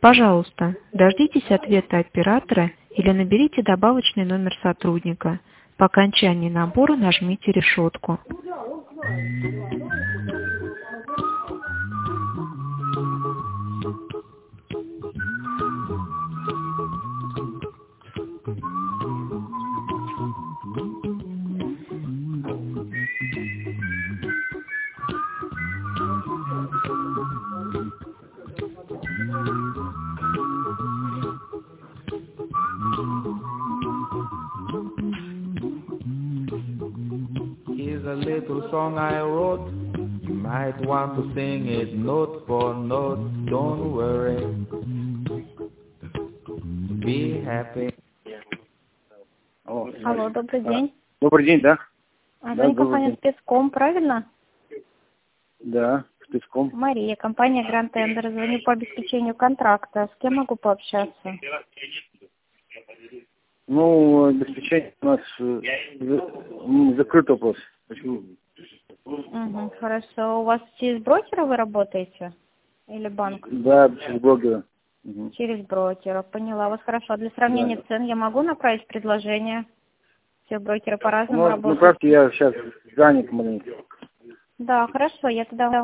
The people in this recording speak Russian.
Пожалуйста, дождитесь ответа оператора или наберите добавочный номер сотрудника. По окончании набора нажмите решетку. Here's a little song I wrote. You might want to sing it note for note. Don't worry. Be happy. Алло, добрый день. Добрый день, да? Звонит компания Спецком, правильно? Да, Спецком. Мария, компания Grand Tender. Звоню по обеспечению контракта. С кем могу пообщаться? Ну, обеспечение у нас закрыт вопрос. Почему? Угу, хорошо. У вас через брокера вы работаете? Или банк? Да, через блогера. Угу. Через брокера, поняла вас хорошо. Для сравнения цен я могу направить предложение? Все брокеры по-разному работают. Ну, правда, я сейчас занят маленько. Да, хорошо, я тогда